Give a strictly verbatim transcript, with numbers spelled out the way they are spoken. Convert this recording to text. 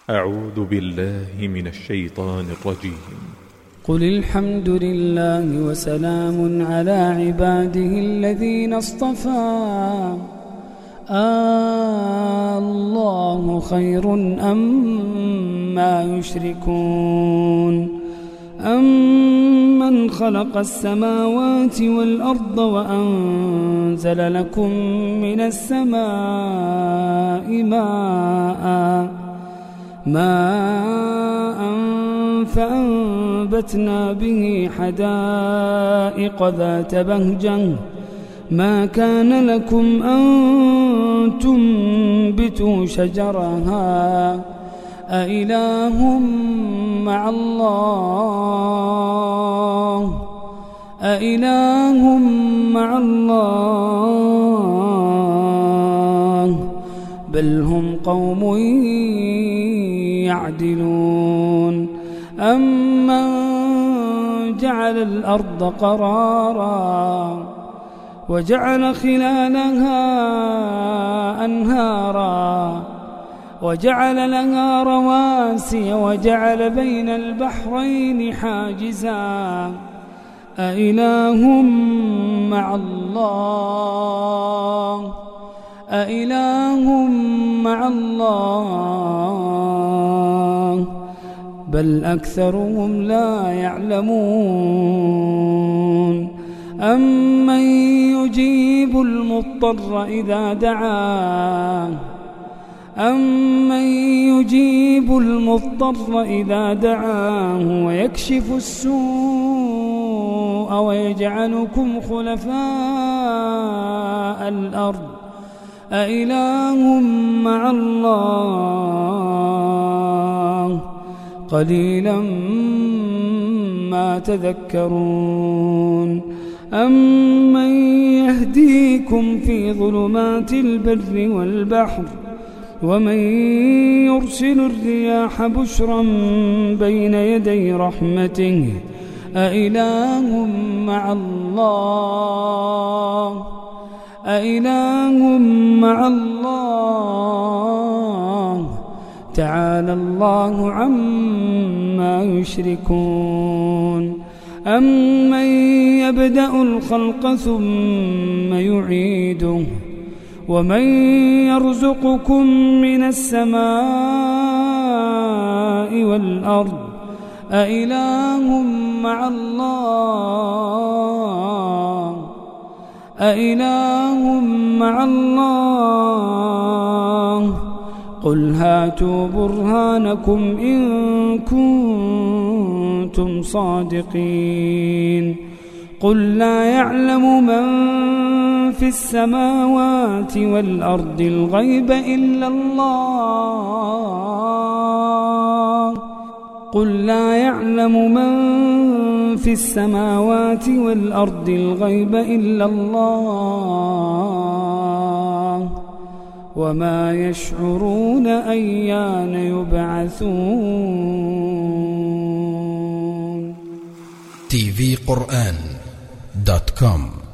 أعوذ بالله من الشيطان الرجيم. قل الحمد لله وسلام على عباده الذين اصطفى. آه الله خير أما يشركون. أمن خلق السماوات والأرض وأنزل لكم من السماء ماء ماء فأنبتنا به حدائق ذات بهجة ما كان لكم أن تنبتوا شجرها أإله مع الله أإله مع الله بل هم قوم يعدلون. أمن جعل الأرض قرارا وجعل خلالها أنهارا وجعل لها رواسي وجعل بين البحرين حاجزا أإله مع الله أإله مع الله بل أكثرهم لا يعلمون. أمن يجيب المضطر إذا دعاه أمن يجيب المضطر إذا دعاه ويكشف السوء ويجعلكم خلفاء الأرض أإله مع الله قليلا ما تذكرون. أمن يهديكم في ظلمات البر والبحر ومن يرسل الرياح بشرا بين يدي رحمته أإله مع الله أإله مع الله تعالى الله عما يشركون. أمن يبدأ الخلق ثم يعيده ومن يرزقكم من السماء والأرض أإله مع الله أإله مع الله قل هاتوا برهانكم إن كنتم صادقين. قل لا يعلم من في السماوات والأرض الغيب إلا الله قل لا يعلم من في السماوات والأرض الغيب إلا الله وما يشعرون أيان يبعثون. تي في قرآن دوت كوم